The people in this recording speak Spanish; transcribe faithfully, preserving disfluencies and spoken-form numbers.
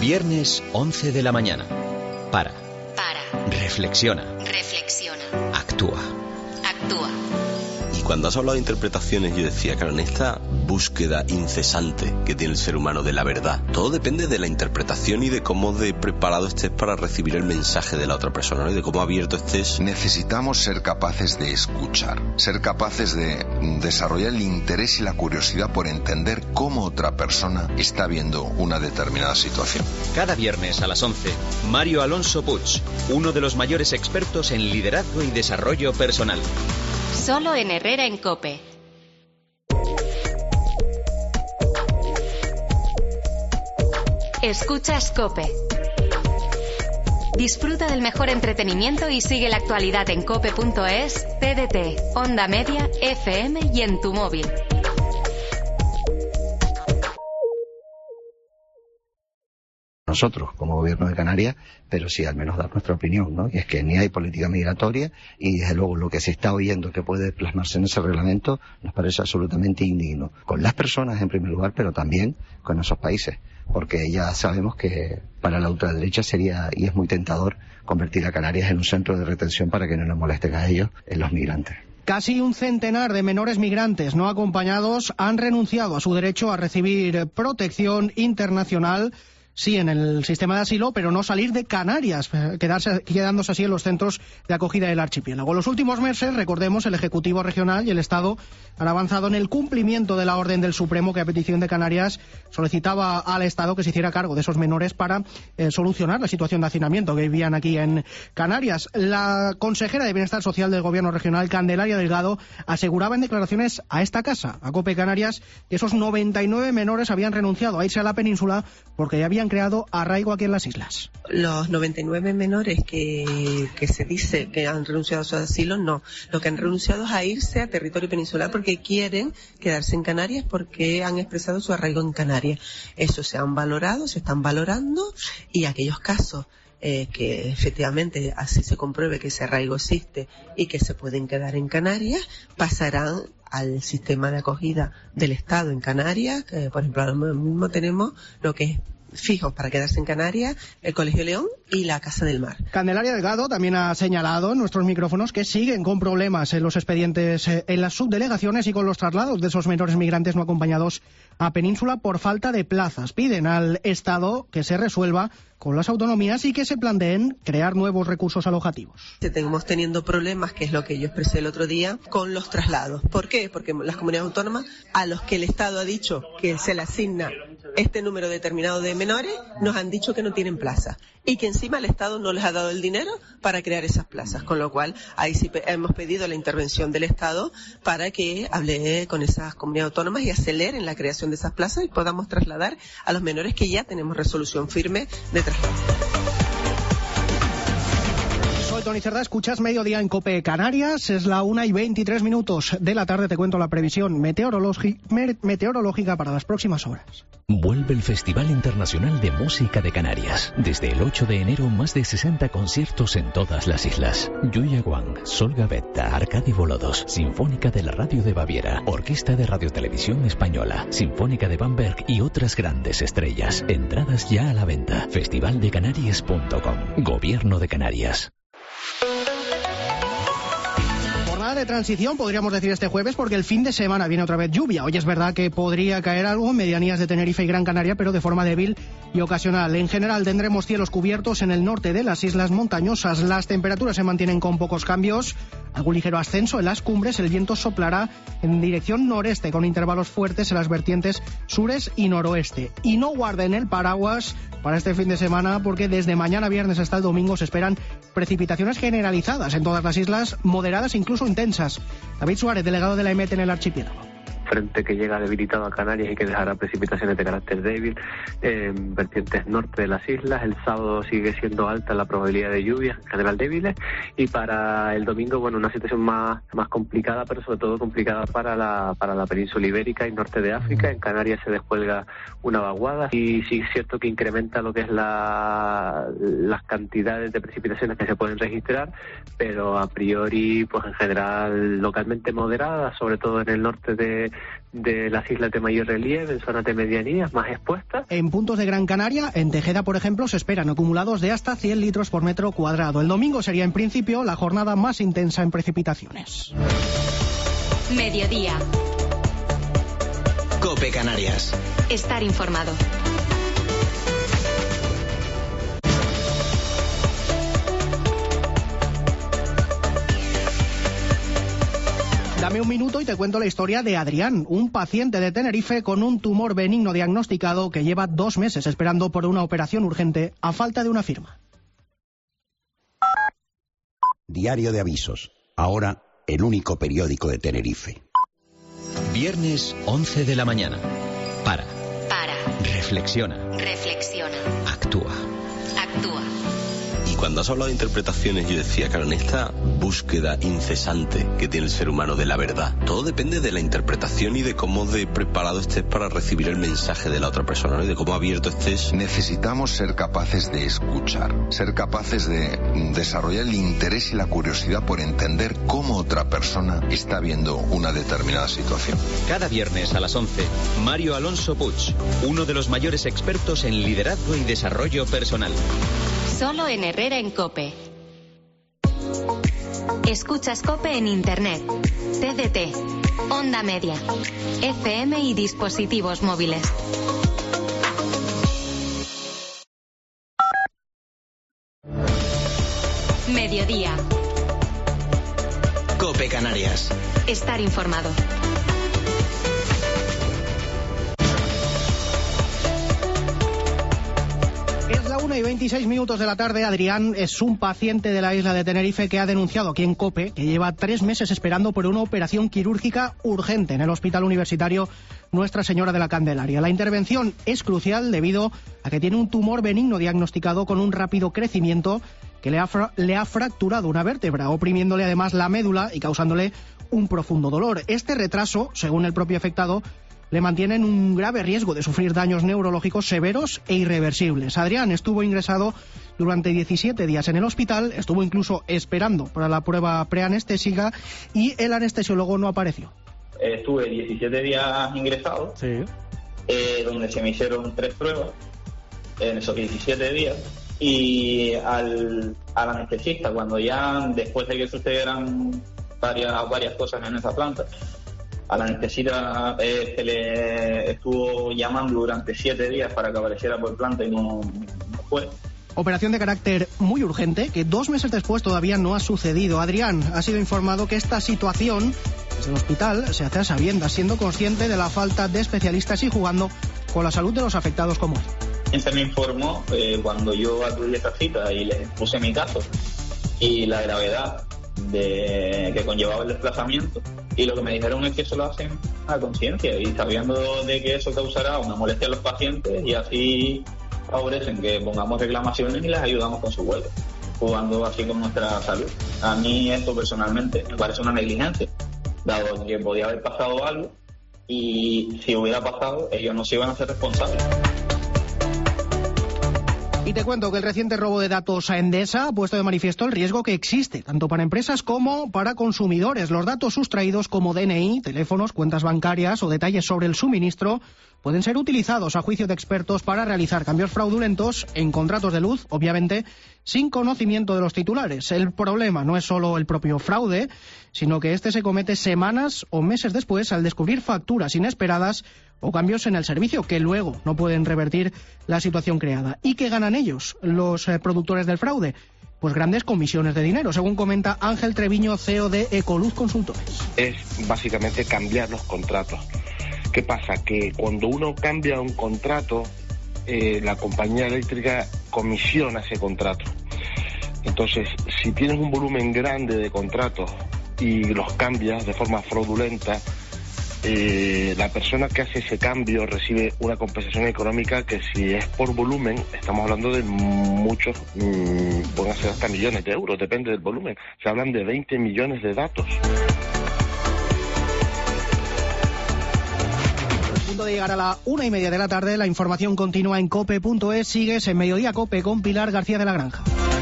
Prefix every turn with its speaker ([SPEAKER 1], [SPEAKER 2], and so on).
[SPEAKER 1] Viernes once de la mañana. Para.
[SPEAKER 2] Para.
[SPEAKER 1] Reflexiona.
[SPEAKER 2] Reflexiona.
[SPEAKER 1] Actúa.
[SPEAKER 2] Actúa.
[SPEAKER 3] Y cuando has hablado de interpretaciones, yo decía, claro, en esta búsqueda incesante que tiene el ser humano de la verdad, todo depende de la interpretación y de cómo de preparado estés para recibir el mensaje de la otra persona, ¿no? Y de cómo abierto estés.
[SPEAKER 4] Necesitamos ser capaces de escuchar, ser capaces de desarrollar el interés y la curiosidad por entender cómo otra persona está viendo una determinada situación.
[SPEAKER 1] Cada viernes a las once, Mario Alonso Puig, uno de los mayores expertos en liderazgo y desarrollo personal.
[SPEAKER 2] Solo en Herrera en COPE. Escuchas COPE. Disfruta del mejor entretenimiento y sigue la actualidad en cope punto es, T D T, Onda Media, F M y en tu móvil.
[SPEAKER 5] Nosotros como gobierno de Canarias, pero sí al menos dar nuestra opinión, ¿no? Y es que ni hay política migratoria y desde luego lo que se está oyendo que puede plasmarse en ese reglamento nos parece absolutamente indigno. Con las personas en primer lugar, pero también con esos países, porque ya sabemos que para la ultraderecha sería y es muy tentador convertir a Canarias en un centro de retención para que no nos molesten a ellos, en los migrantes.
[SPEAKER 6] Casi un centenar de menores migrantes no acompañados han renunciado a su derecho a recibir protección internacional. Sí, en el sistema de asilo, pero no salir de Canarias, quedarse, quedándose así en los centros de acogida del archipiélago. En los últimos meses, recordemos, el Ejecutivo Regional y el Estado han avanzado en el cumplimiento de la orden del Supremo que a petición de Canarias solicitaba al Estado que se hiciera cargo de esos menores para eh, solucionar la situación de hacinamiento que vivían aquí en Canarias. La consejera de Bienestar Social del Gobierno Regional, Candelaria Delgado, aseguraba en declaraciones a esta casa, a COPE Canarias, que esos noventa y nueve menores habían renunciado a irse a la península porque ya habían creado arraigo aquí en las islas.
[SPEAKER 7] Los noventa y nueve menores que, que se dice que han renunciado a su asilo, no. Lo que han renunciado es a irse a territorio peninsular porque quieren quedarse en Canarias, porque han expresado su arraigo en Canarias. Eso se han valorado, se están valorando, y aquellos casos eh, que efectivamente así se compruebe que ese arraigo existe y que se pueden quedar en Canarias, pasarán al sistema de acogida del Estado en Canarias. Que, por ejemplo, ahora mismo tenemos lo que es fijos para quedarse en Canarias, el Colegio León y la Casa del Mar.
[SPEAKER 6] Candelaria Delgado también ha señalado en nuestros micrófonos que siguen con problemas en los expedientes en las subdelegaciones y con los traslados de esos menores migrantes no acompañados a Península por falta de plazas. Piden al Estado que se resuelva con las autonomías y que se planteen crear nuevos recursos alojativos.
[SPEAKER 7] Estamos teniendo problemas, que es lo que yo expresé el otro día, con los traslados. ¿Por qué? Porque las comunidades autónomas a los que el Estado ha dicho que se le asigna este número determinado de menores, nos han dicho que no tienen plaza y que encima el Estado no les ha dado el dinero para crear esas plazas, con lo cual ahí sí hemos pedido la intervención del Estado para que hable con esas comunidades autónomas y aceleren la creación de esas plazas y podamos trasladar a los menores que ya tenemos resolución firme de traslado.
[SPEAKER 6] Soy Tony Cerdá, escuchas Mediodía en COPE Canarias, es la una y veintitrés minutos de la tarde. Te cuento la previsión meteorológica para las próximas horas.
[SPEAKER 8] Vuelve el Festival Internacional de Música de Canarias. Desde el ocho de enero, más de sesenta conciertos en todas las islas. Yuya Wang, Sol Gavetta, Arcadi Bolodos, Sinfónica de la Radio de Baviera, Orquesta de Radiotelevisión Española, Sinfónica de Bamberg y otras grandes estrellas. Entradas ya a la venta. festival de canarias punto com. Gobierno de Canarias.
[SPEAKER 6] De transición, podríamos decir este jueves, porque el fin de semana viene otra vez lluvia. Hoy es verdad que podría caer algo en medianías de Tenerife y Gran Canaria, pero de forma débil y ocasional. En general tendremos cielos cubiertos en el norte de las islas montañosas. Las temperaturas se mantienen con pocos cambios, algún ligero ascenso en las cumbres. El viento soplará en dirección noreste con intervalos fuertes en las vertientes sures y noroeste. Y no guarden el paraguas para este fin de semana, porque desde mañana viernes hasta el domingo se esperan precipitaciones generalizadas en todas las islas, moderadas e incluso intensas. David Suárez, delegado de la E M E T en el archipiélago.
[SPEAKER 9] Frente que llega debilitado a Canarias y que dejará precipitaciones de carácter débil en vertientes norte de las islas. El sábado sigue siendo alta la probabilidad de lluvias, en general débiles, y para el domingo, bueno, una situación más más complicada, pero sobre todo complicada para la para la península ibérica y norte de África. En Canarias se descuelga una vaguada y sí es cierto que incrementa lo que es la las cantidades de precipitaciones que se pueden registrar, pero a priori, pues en general localmente moderadas, sobre todo en el norte de de las islas de mayor relieve, en zonas de medianías más expuestas.
[SPEAKER 6] En puntos de Gran Canaria, en Tejeda, por ejemplo, se esperan acumulados de hasta cien litros por metro cuadrado. El domingo sería, en principio, la jornada más intensa en precipitaciones.
[SPEAKER 2] Mediodía.
[SPEAKER 10] COPE Canarias.
[SPEAKER 2] Estar informado.
[SPEAKER 6] Dame un minuto y te cuento la historia de Adrián, un paciente de Tenerife con un tumor benigno diagnosticado que lleva dos meses esperando por una operación urgente a falta de una firma.
[SPEAKER 11] Diario de Avisos. Ahora, el único periódico de Tenerife.
[SPEAKER 1] Viernes, once de la mañana. Para.
[SPEAKER 2] Para.
[SPEAKER 1] Reflexiona.
[SPEAKER 2] Reflexiona.
[SPEAKER 1] Actúa.
[SPEAKER 2] Actúa.
[SPEAKER 3] Y cuando has hablado de interpretaciones, yo decía, claro, en esta búsqueda incesante que tiene el ser humano de la verdad, todo depende de la interpretación y de cómo de preparado estés para recibir el mensaje de la otra persona, ¿no? Y de cómo abierto estés.
[SPEAKER 4] Necesitamos ser capaces de escuchar, ser capaces de desarrollar el interés y la curiosidad por entender cómo otra persona está viendo una determinada situación.
[SPEAKER 1] Cada viernes a las once, Mario Alonso Puig, uno de los mayores expertos en liderazgo y desarrollo personal.
[SPEAKER 2] Solo en Herrera en COPE. Escuchas COPE en Internet, T D T, Onda Media, F M y dispositivos móviles. Mediodía.
[SPEAKER 10] COPE Canarias.
[SPEAKER 2] Estar informado.
[SPEAKER 6] Es la una y veintiséis minutos de la tarde. Adrián es un paciente de la isla de Tenerife que ha denunciado aquí en COPE que lleva tres meses esperando por una operación quirúrgica urgente en el Hospital Universitario Nuestra Señora de la Candelaria. La intervención es crucial debido a que tiene un tumor benigno diagnosticado con un rápido crecimiento que le ha, fra- le ha fracturado una vértebra, oprimiéndole además la médula y causándole un profundo dolor. Este retraso, según el propio afectado, le mantiene en un grave riesgo de sufrir daños neurológicos severos e irreversibles. Adrián estuvo ingresado durante diecisiete días en el hospital, estuvo incluso esperando para la prueba preanestésica y el anestesiólogo no apareció.
[SPEAKER 12] Estuve diecisiete días ingresado,
[SPEAKER 6] sí.
[SPEAKER 12] eh, donde se me hicieron tres pruebas en esos diecisiete días, y al, al anestesista, cuando ya después de que sucedieran varias, varias cosas en esa planta, al anestesista eh, se le estuvo llamando durante siete días para que apareciera por planta y no, no fue.
[SPEAKER 6] Operación de carácter muy urgente que dos meses después todavía no ha sucedido. Adrián ha sido informado que esta situación desde el hospital se hace a sabiendas, siendo consciente de la falta de especialistas y jugando con la salud de los afectados como él.
[SPEAKER 12] Se me informó eh, cuando yo acudí a esta cita y les puse mi caso y la gravedad de que conllevaba el desplazamiento, y lo que me dijeron es que eso lo hacen a conciencia y sabiendo de que eso causará una molestia a los pacientes, y así favorecen que pongamos reclamaciones y les ayudamos con su vuelo, jugando así con nuestra salud. A mí esto personalmente me parece una negligencia, dado que podía haber pasado algo y si hubiera pasado ellos no se iban a ser responsables.
[SPEAKER 6] Y te cuento que el reciente robo de datos a Endesa ha puesto de manifiesto el riesgo que existe, tanto para empresas como para consumidores. Los datos sustraídos como D N I, teléfonos, cuentas bancarias o detalles sobre el suministro pueden ser utilizados a juicio de expertos para realizar cambios fraudulentos en contratos de luz, obviamente sin conocimiento de los titulares. El problema no es solo el propio fraude, sino que este se comete semanas o meses después al descubrir facturas inesperadas o cambios en el servicio que luego no pueden revertir la situación creada. ¿Y qué ganan ellos, los eh, productores del fraude? Pues grandes comisiones de dinero, según comenta Ángel Treviño, C E O de Ecoluz Consultores.
[SPEAKER 13] Es básicamente cambiar los contratos. ¿Qué pasa? Que cuando uno cambia un contrato, eh, la compañía eléctrica comisiona ese contrato. Entonces, si tienes un volumen grande de contratos y los cambias de forma fraudulenta, eh, la persona que hace ese cambio recibe una compensación económica que, si es por volumen, estamos hablando de muchos, mmm, pueden ser hasta millones de euros, depende del volumen. Se hablan de veinte millones de datos.
[SPEAKER 6] De llegar a la una y media de la tarde, la información continúa en cope punto es. Sigues en Mediodía Cope con Pilar García de la Granja.